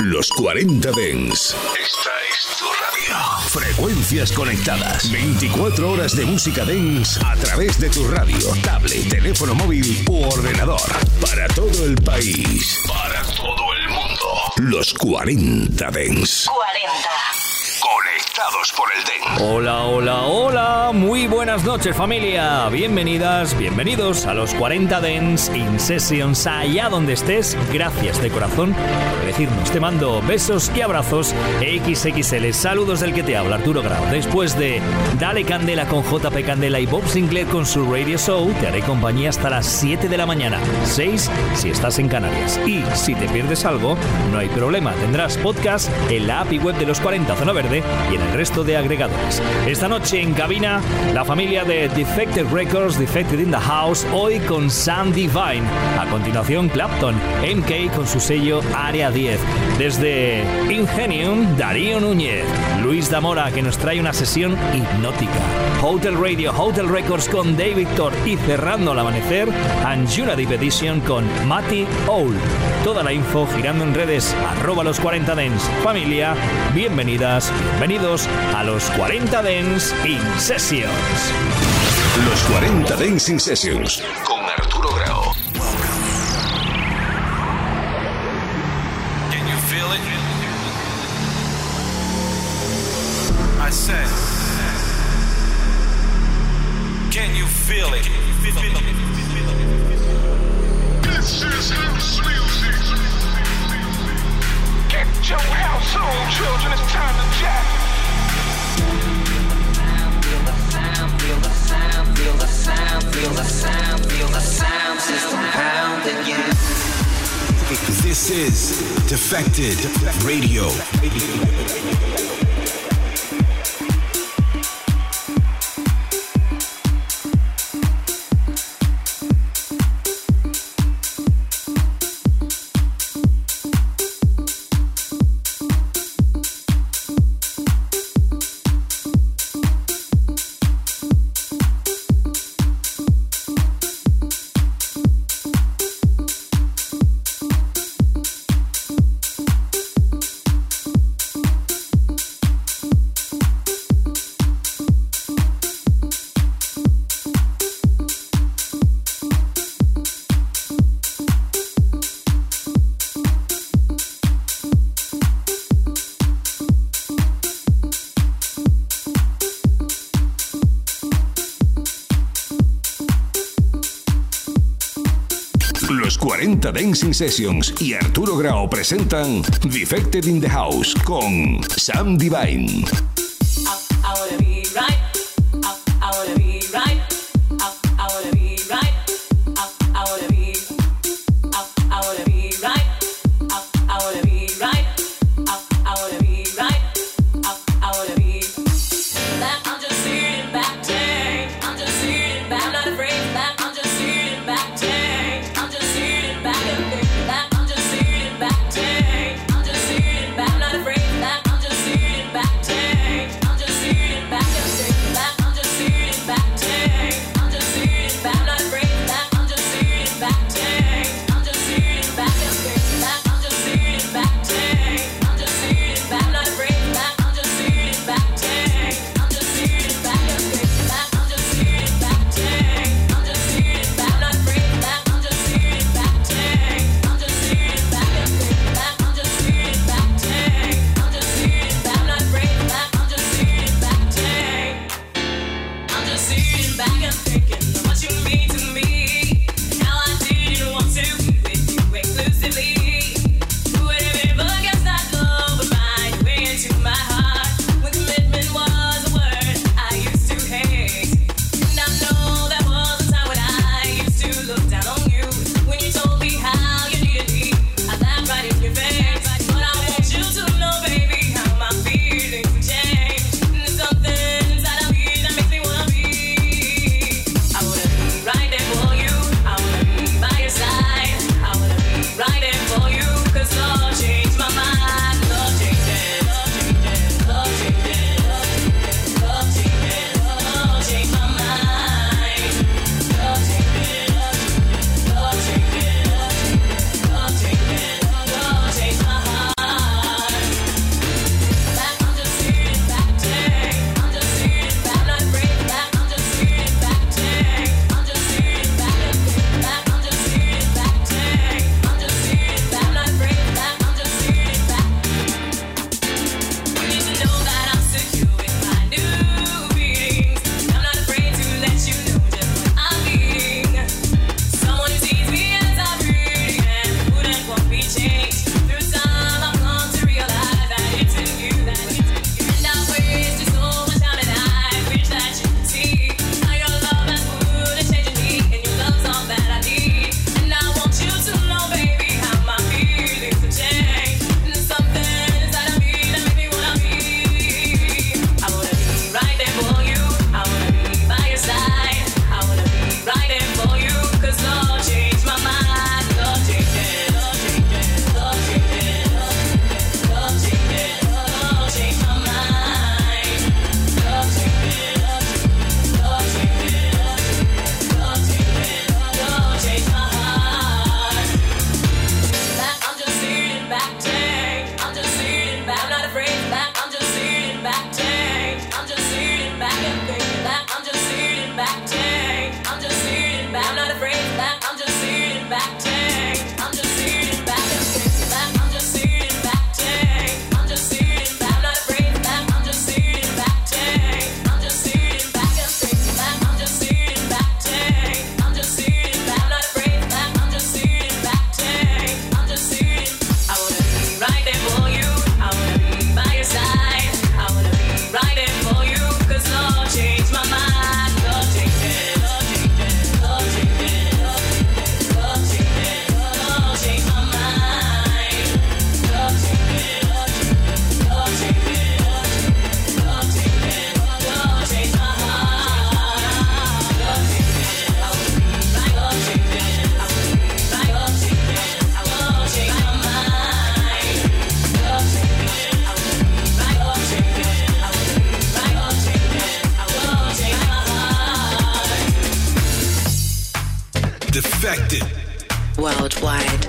Los 40 Dance. Esta es tu radio. Frecuencias conectadas. 24 horas de música dance a través de tu radio, tablet, teléfono móvil u ordenador. Para todo el país. Para todo el mundo. Los 40 Dance. 40. Conectados por el dance. Hola, hola, hola. Muy buenas noches, familia. Bienvenidas, bienvenidos a los 40 Dance in Sessions. Allá donde estés, gracias de corazón por decirnos. Te mando besos y abrazos XXL. Saludos del que te habla, Arturo Grau. Después de Dale Candela con JP Candela y Bob Sinclair con su Radio Show, te haré compañía hasta las 7 de la mañana, 6 si estás en Canarias. Y si te pierdes algo, no hay problema. Tendrás podcast en la app y web de los 40 Zona Verde y en el resto de agregadores. Esta noche en cabina, la familia de Defected Records, Defected in the House, hoy con Sam Divine. A continuación, Clapton, MK con su sello Área 10. Desde Ingenium, Darío Núñez, Luis Damora, que nos trae una sesión hipnótica. Hotel Radio, Hotel Records con Dave Victor y cerrando al amanecer, Anjuna Deep Edition con Matty Owl. Toda la info girando en redes, @los 40 Dance. Familia, bienvenidas, bienvenidos a los 40 Dance in Sessions. Los 40 Dance in Sessions con Arturo Grau. Can you feel it? I said, can you feel it? This is house music. Get your house on, children. It's time to jack. Feel the sound, feel the sound, feel the sound, feel the sound, feel the sound system pounding you. This is Defected Radio. Los 40 Dancing Sessions y Arturo Grau presentan Defected in the House con Sam Divine. I wanna be right. I wanna be right. I wanna be right. I wanna be. I wanna be right. I wanna be right. I wanna be right. I wanna be. That I'm just sitting back, dang. I'm just sitting back, not afraid of that. I'm just sitting back, dang. I'm just sitting back and think that I'm just sitting back, dang. I'm just sitting back, not afraid of that. I'm just sitting back, dang. worldwide.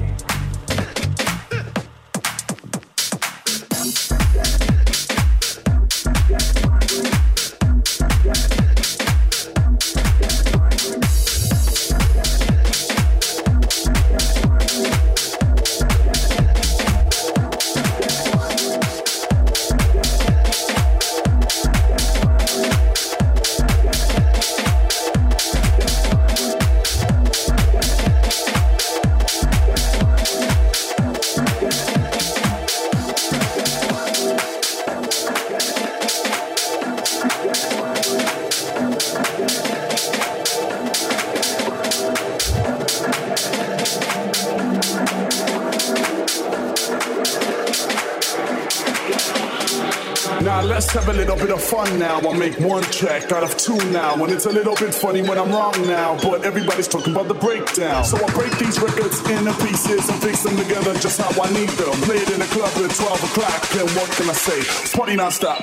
Let's have a little bit of fun now. I'll make one track out of two now. And it's a little bit funny when I'm wrong now, but everybody's talking about the breakdown. So I break these records into pieces and fix them together just how I need them. Play it in the club at 12 o'clock, and what can I say? It's party non-stop.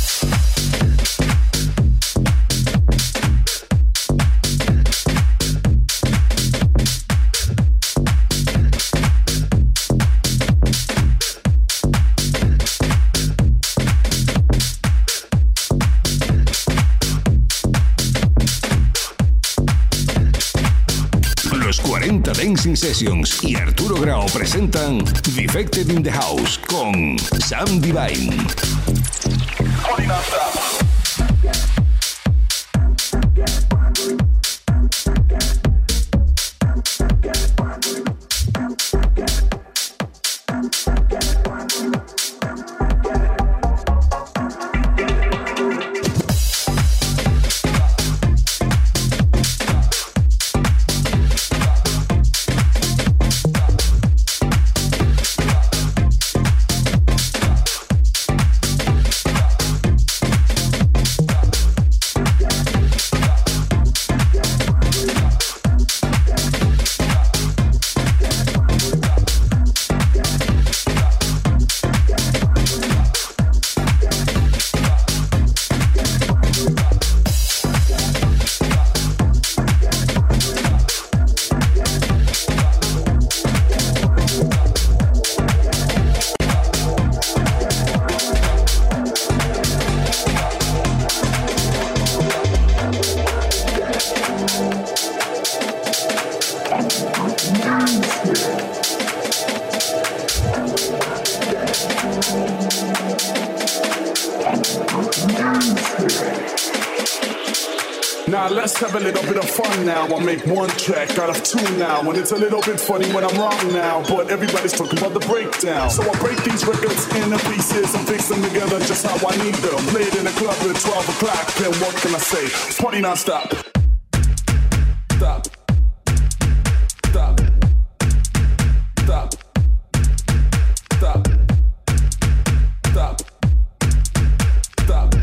Dancing Sessions y Arturo Grau presentan Defected in the House con Sam Divine. Now let's have a little bit of fun now. I'll make one track out of two now. And it's a little bit funny when I'm wrong now, but everybody's talking about the breakdown. So I break these records into pieces and fix them together just how I need them. Play it in the club at 12 o'clock, and what can I say? It's party non-stop. Stop. Stop. Stop. Stop. Stop. Stop.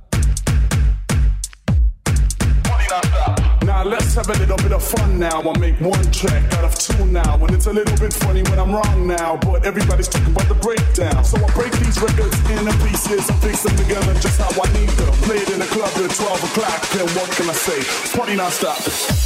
Now let's have a little bit of fun now. I'll make one track out of two now. And it's a little bit funny when I'm wrong now, but everybody's talking about the breakdown. So I break these records into pieces and fix them together just how I need them. Play it in the club at 12 o'clock, and what can I say? It's party non-stop.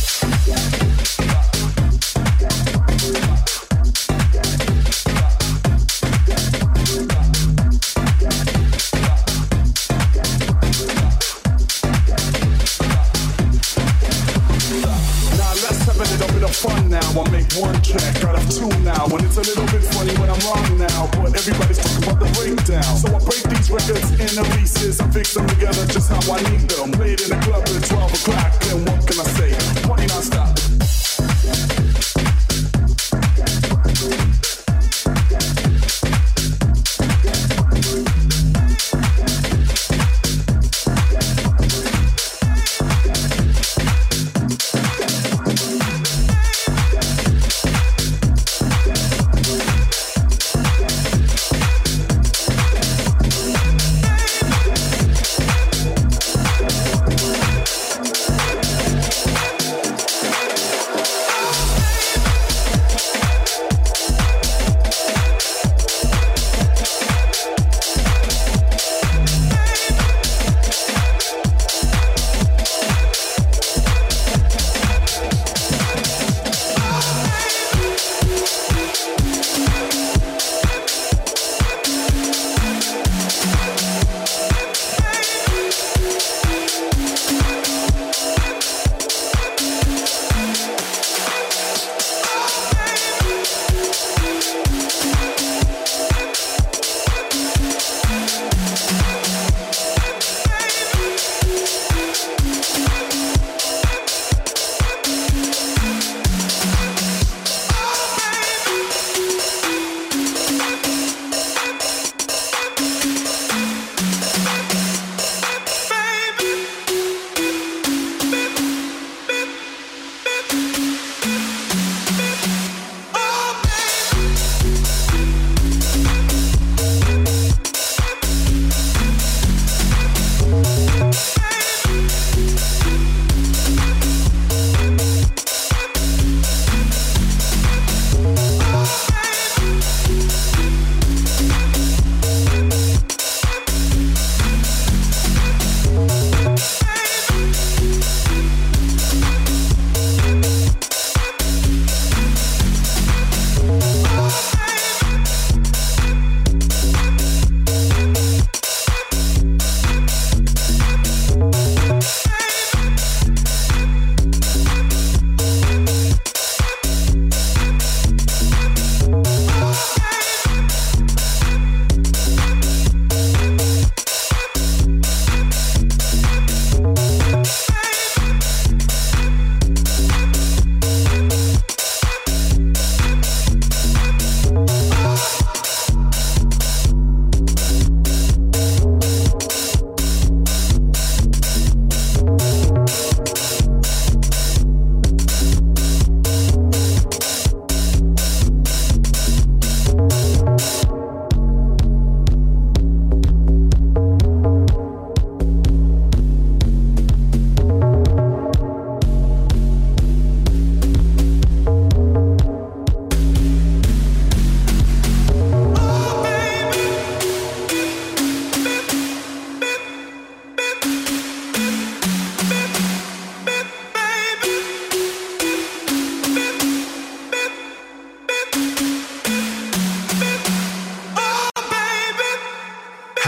Fun now, I'll make one track out of two now. And it's a little bit funny when I'm wrong now, but everybody's talking about the breakdown. So I break these records into pieces and fix them together just how I need them. Play it in the club at 12 o'clock, and what can I say? Party non-stop.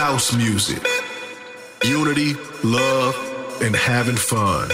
house music. Unity, love, and having fun.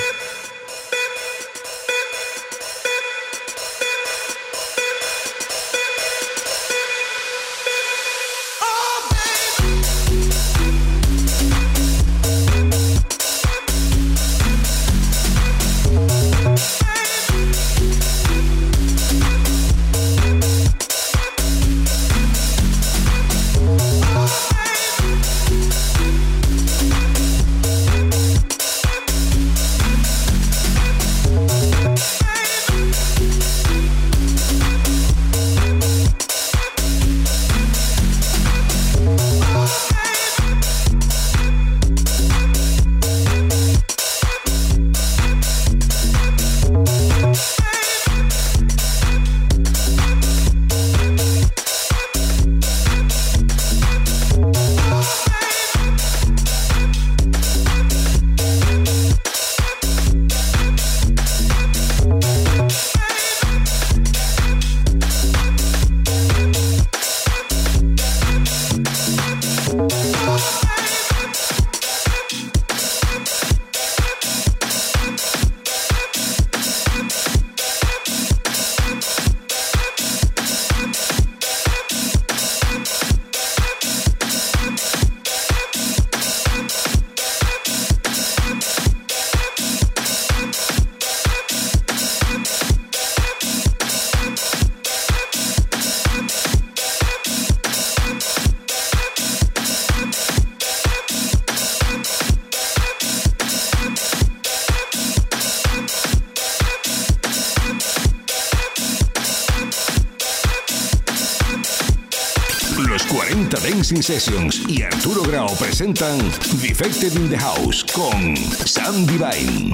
Los 40 Dancing Sessions y Arturo Grau presentan Defected in the House con Sam Divine.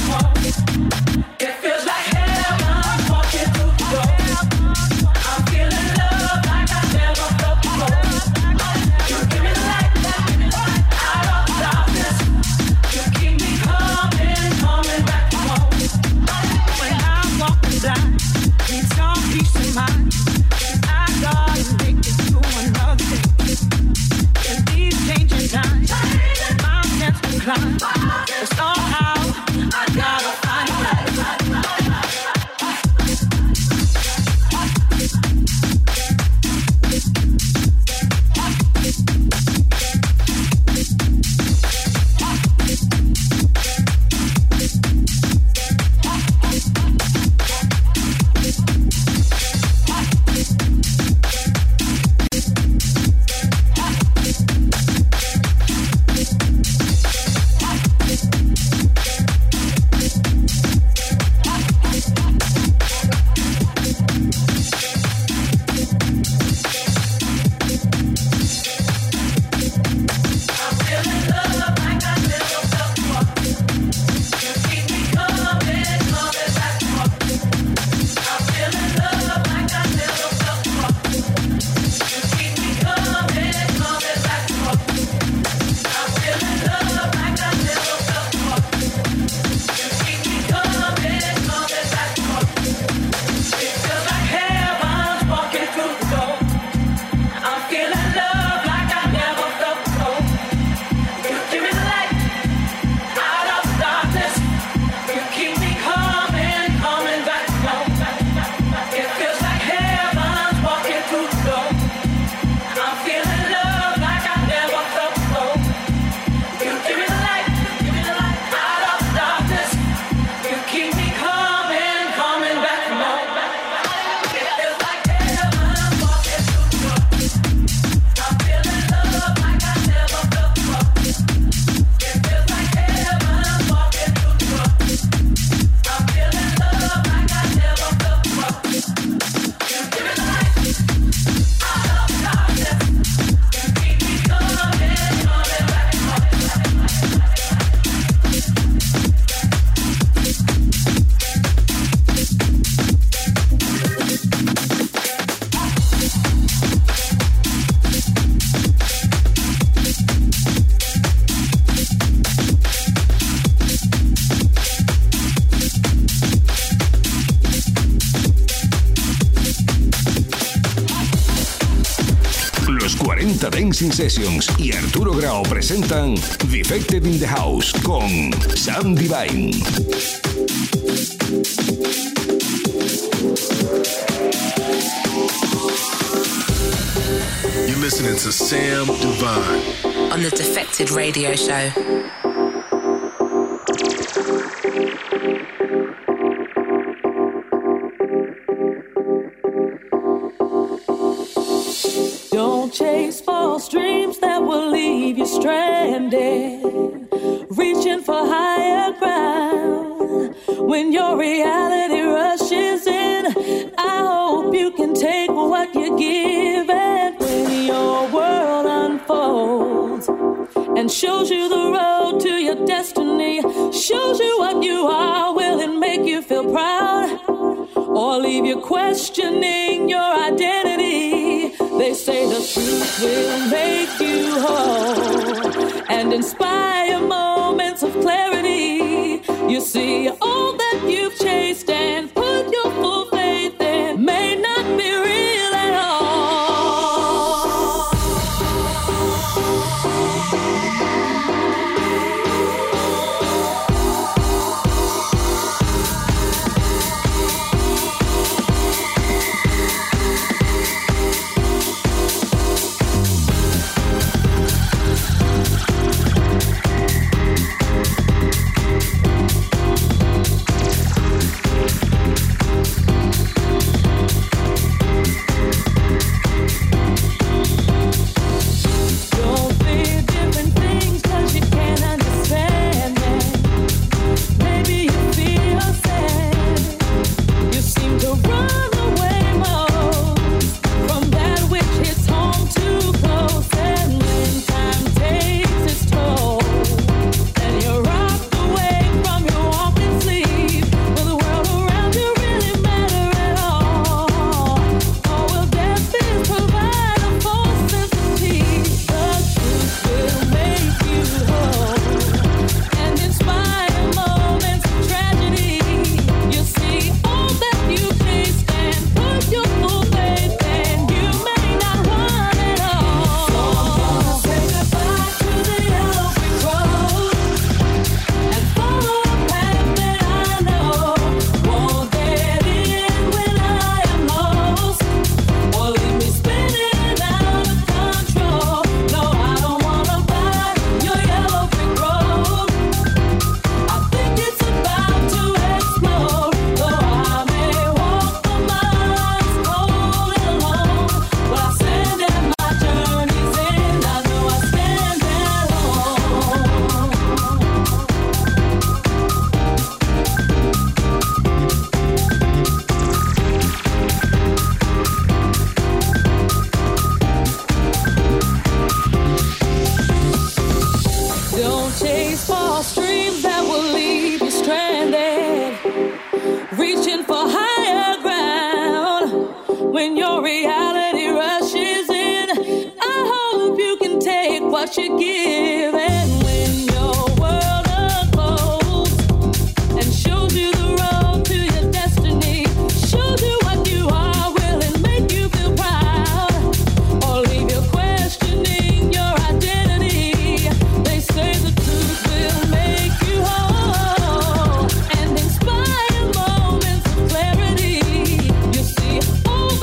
It feels like heaven walking through the door. I'm feeling Los 40 Dancing Sessions y Arturo Grau presentan Defected in the House con Sam Divine. You're listening to Sam Divine on the Defected Radio Show. Don't chase false dreams that will leave you stranded, reaching for higher ground. When your reality rushes in, I hope you can take what you give. And when your world unfolds and shows you the road to your destiny, shows you what you are, will it make you feel proud or leave you questioning your identity? They say the truth will make you whole and inspire moments of clarity. You see, all that you've chased and put your full faith in may not be real at all.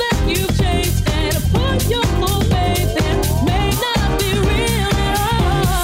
Your full faith in may not be real at all.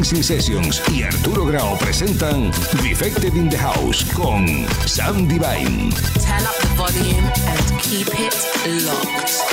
Dancing Sessions y Arturo Grau presentan Defected in the House con Sam Divine. Turn up the volume and keep it locked.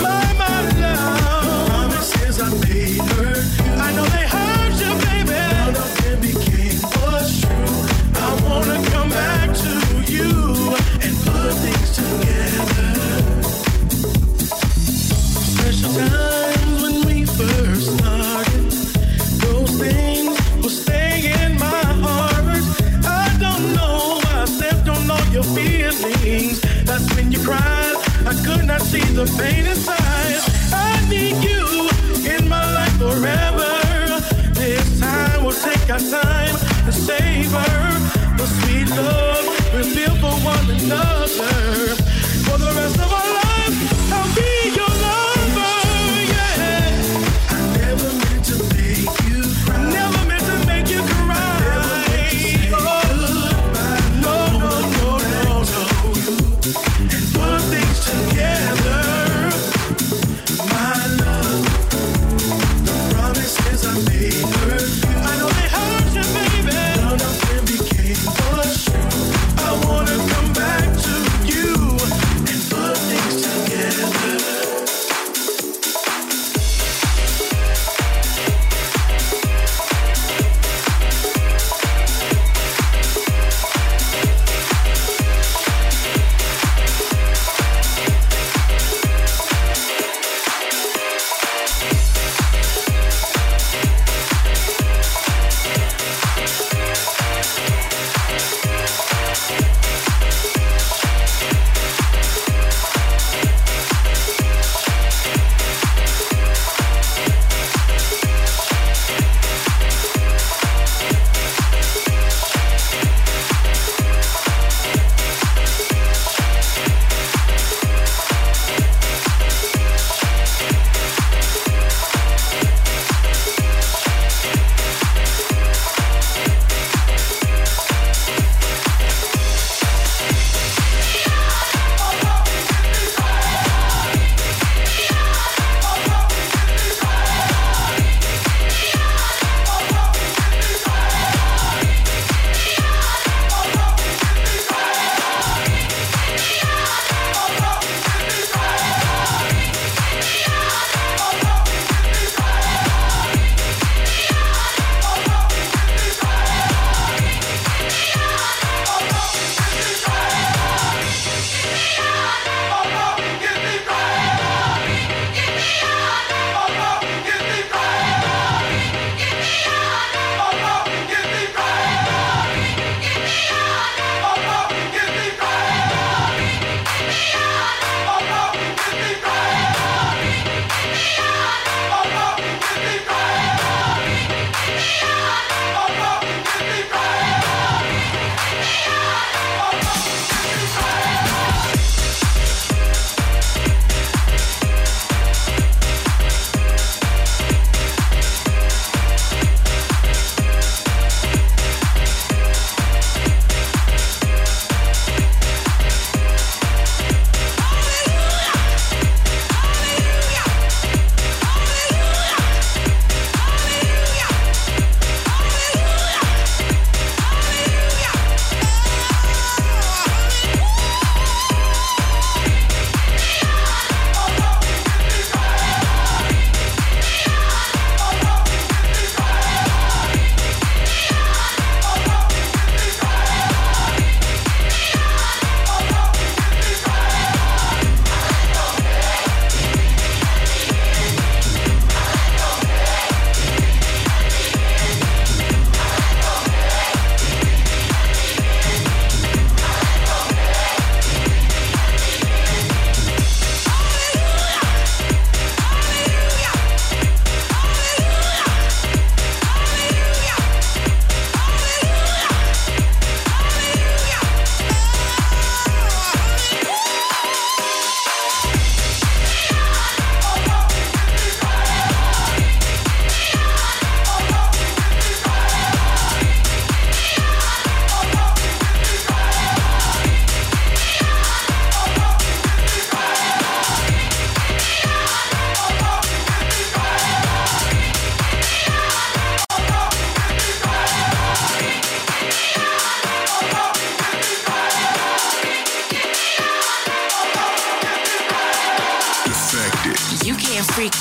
I know they hurt you, baby.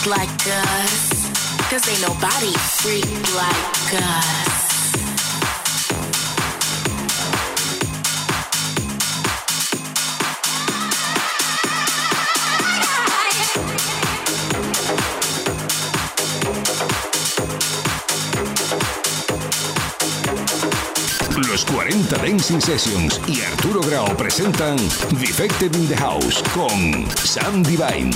freak like us. Cause ain't nobody freak like us. Los 40 Dancing Sessions y Arturo Grau presentan Defected in the House con Sam Divine.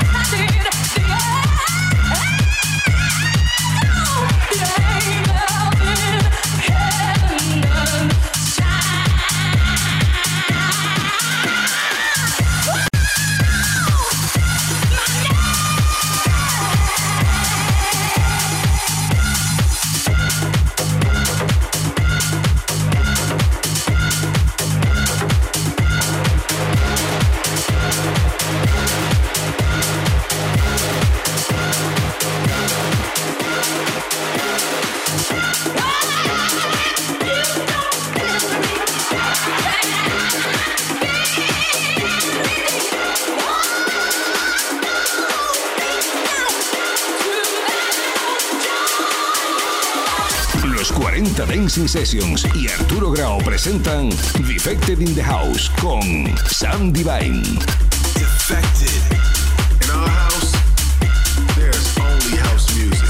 Yeah. 40 Dancing Sessions y Arturo Grau presentan Defected in the House con Sam Divine. Defected. In our house, there's only house music.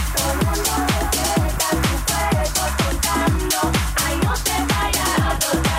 Ay, no te vayas.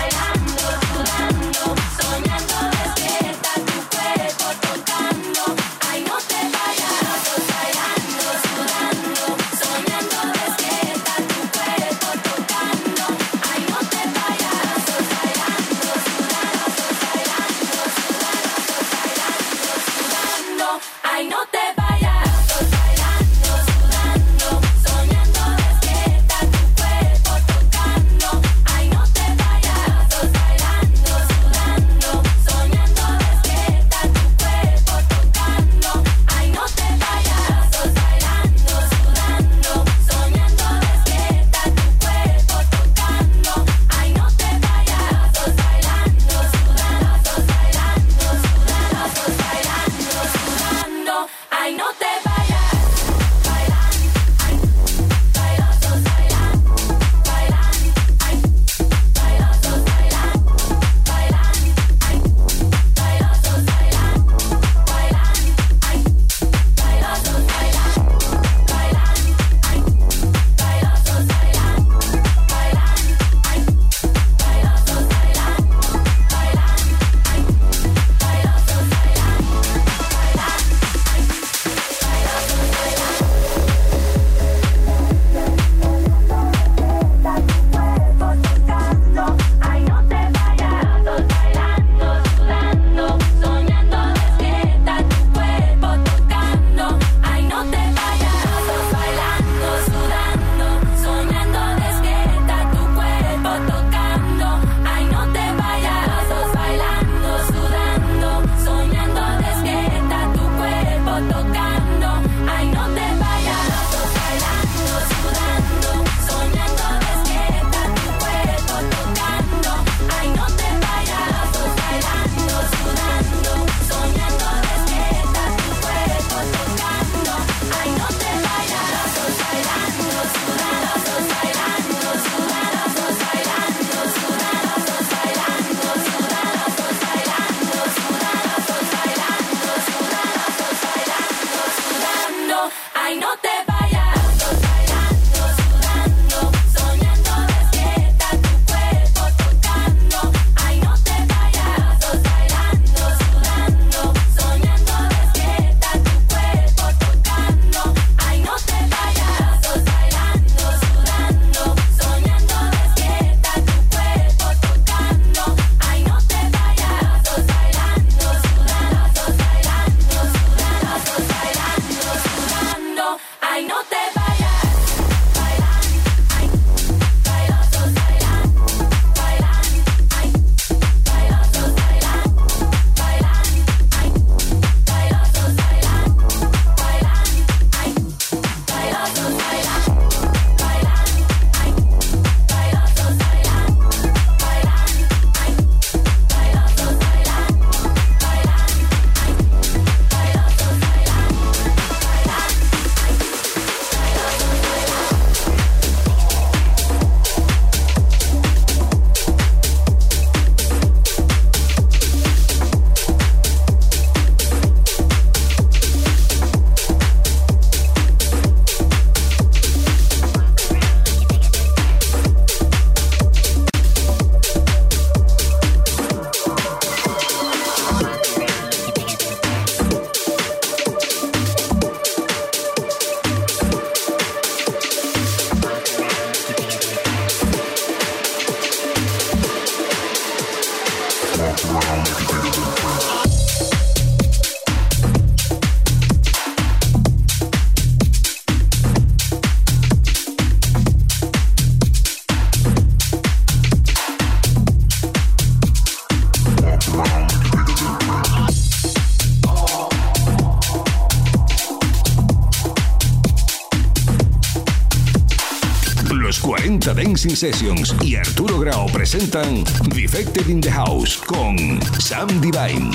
Dance in Sessions y Arturo Grau presentan Defected in the House con Sam Divine.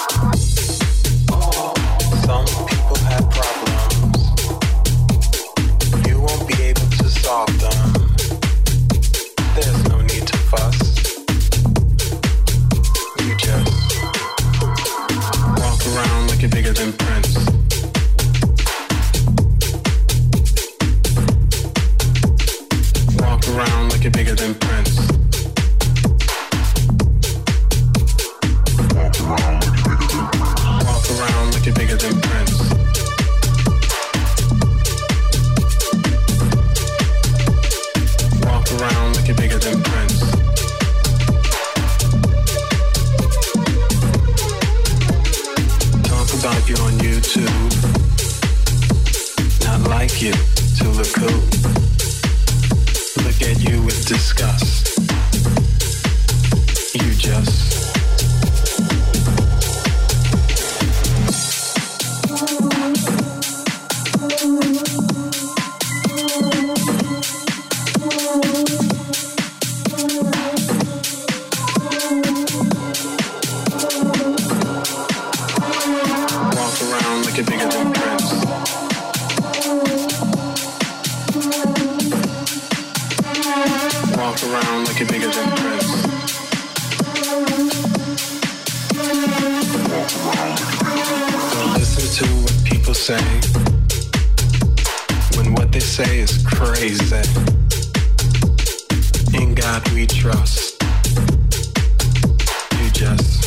Some people have problems. You won't be able to solve them. There's no need to fuss. You just walk around like you're bigger than Prince. Walk around like you're bigger than Prince. Walk around like you're bigger than Prince. Walk around like you're bigger than Prince. Talk about you on YouTube. Not like you to look cool. Look at you with disgust. You just when what they say is crazy. In God we trust. You just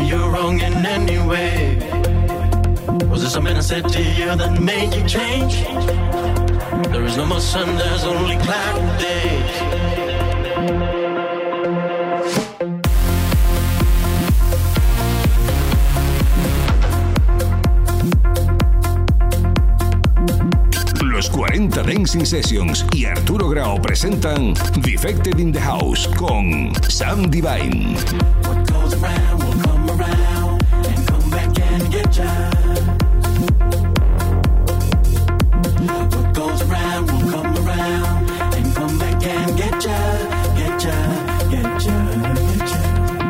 me you're wrong in any way? Was it something I said to you that made you change? There is no more sun, there's only cloudy days. Los 40 Dancing Sessions y Arturo Grau presentan Defected in the House con Sam Divine. What goes around will come around and come back and get ya. What goes around will come around and come back and get ya, get ya, get ya, get ya.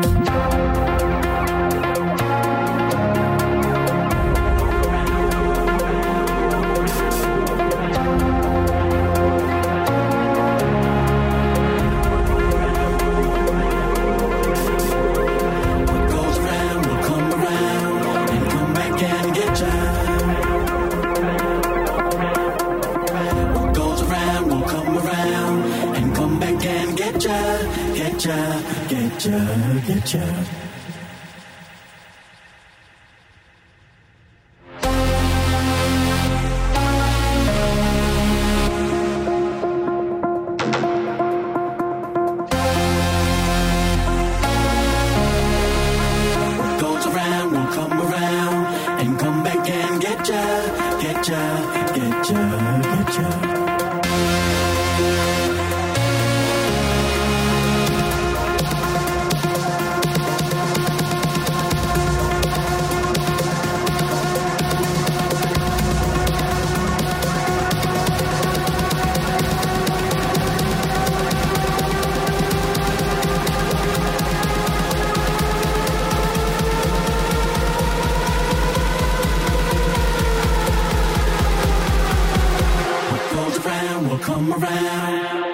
Get ya. What goes around will come around and come back and get ya, get ya, get ya, get ya. Come around.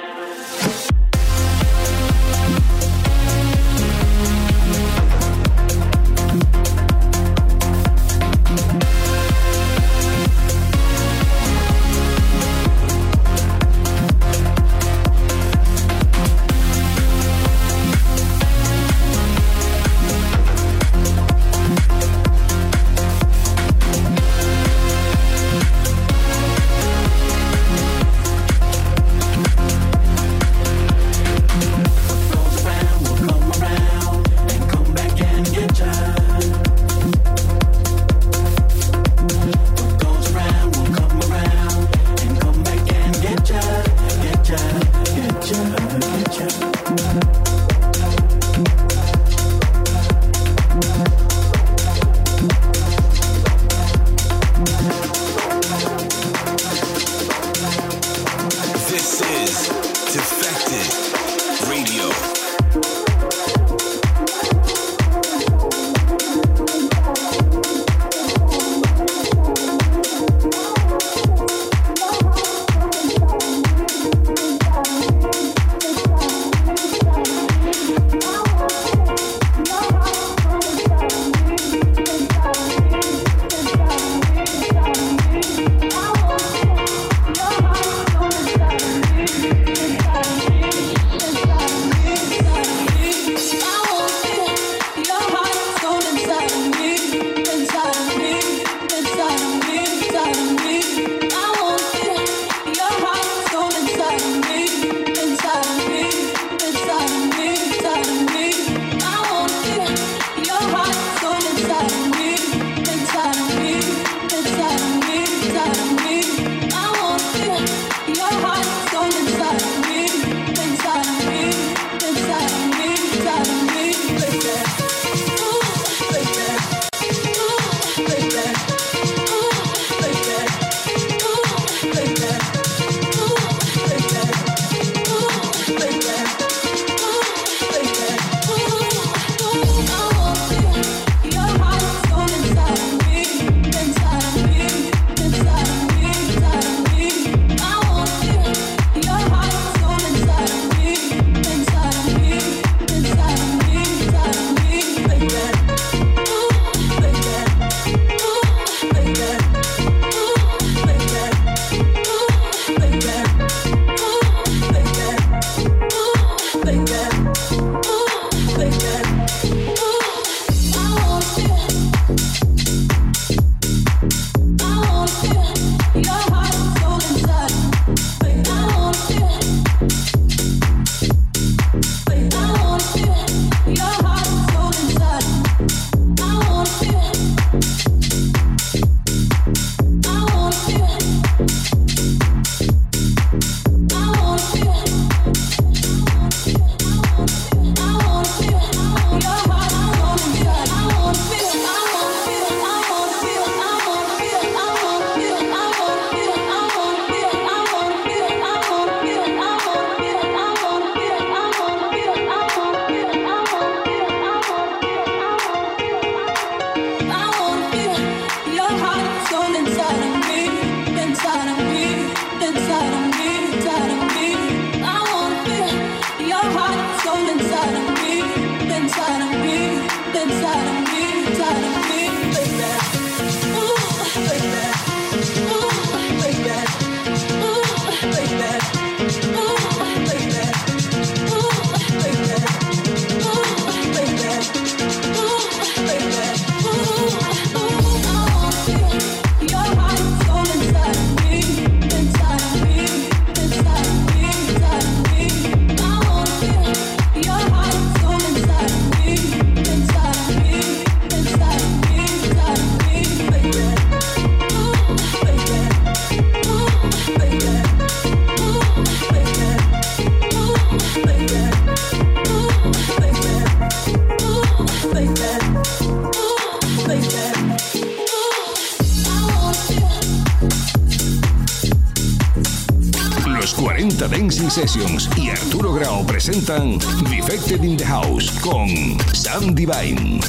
Dancing Sessions y Arturo Grau presentan Defected in the House con Sam Divine.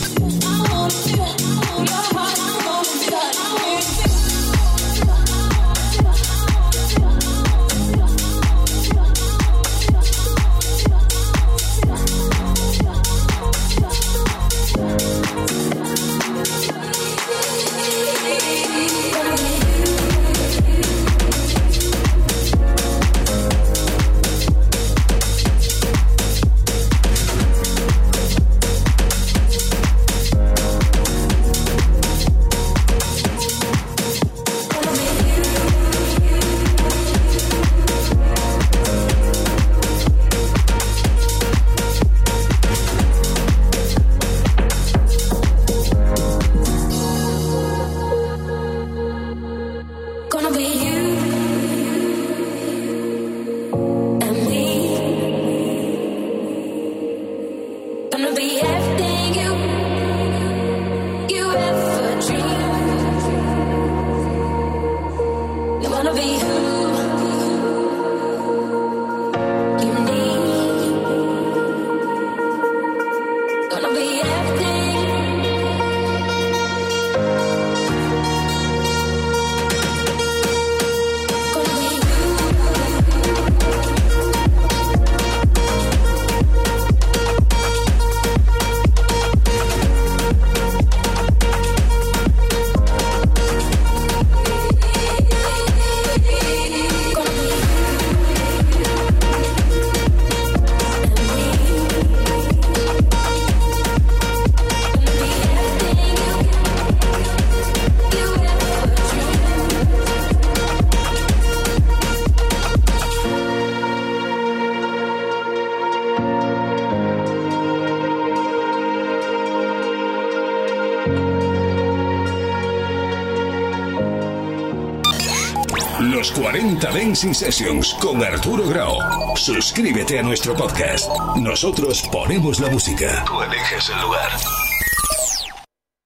Los 40 Dancing Sessions con Arturo Grau. Suscríbete a nuestro podcast. Nosotros ponemos la música. Tú eliges el lugar.